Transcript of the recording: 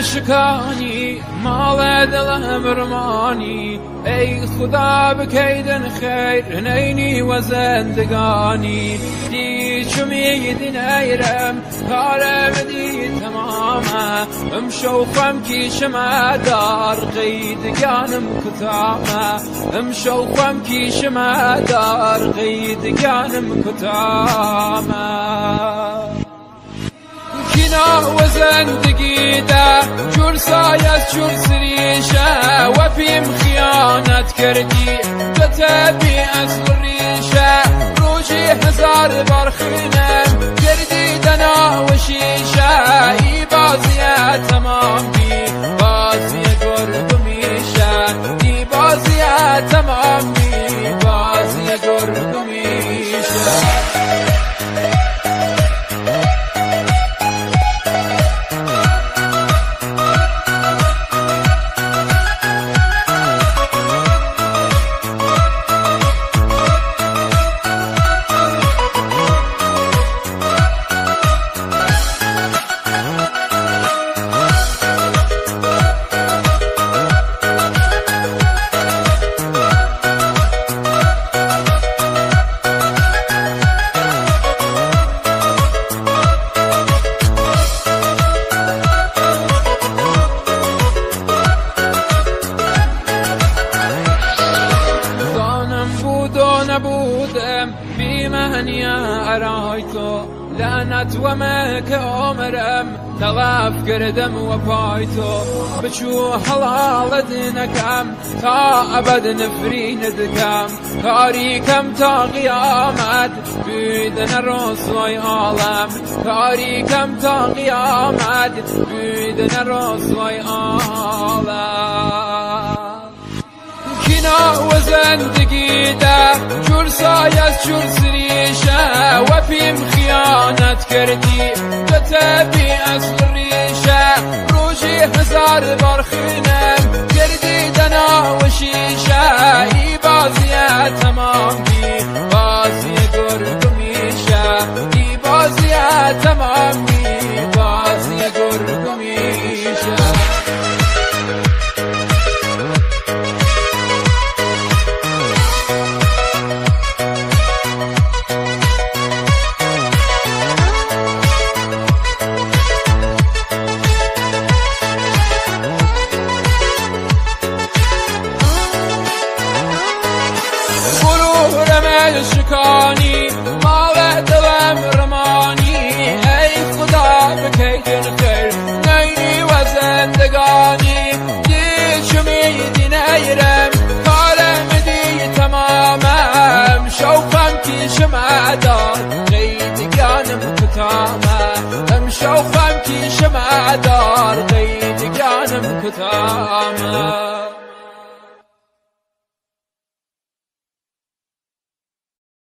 شکانی مال دلم رمانی ای خدا بکیدن خیر نینی و زندگانی دی چمی نیرم کارم دی تمامه شوقم کیشم دار قیدگانم کتامه شوقم کیشم دار قیدگانم کتامه کینا و زندگی ده جور سایه جور سریشه و پیم خیانت کردی کتبی اصل ریشه روزی هزار بار خینم کردی دنا و شیشه ای بازیه تمام بی بازیه گرگ میشه ای بازیه تمام بی بازیه گرگ میشه نبودم بی معنی ارای تو لعنت و مک عمرم طلب کردم و پای تو بچو حلال دینکم تا ابد نفرین دکم کاری کم تا قیامت بیدن رسوای عالم کاری کم تا قیامت بیدن رسوای عالم کینا و زندگی ده جور سایه جور سریشه و پیم خیانت کردی کتبی اصل ریشه روزی هزار بار خینم کردی دنا و شیشه ای بازیه تمام بی بازیه گرگ میشه ای بازیه تمام بی بازیه گرگ میشه شکانی مال دلم رمانی ای خدا بکیدن خیر نینی و زندگانی دی چمیدی نیرم کارم دی تمامم شوقم کیشم دار قیدگانم کتامه شوقم کیشم دار قیدگانم کتامه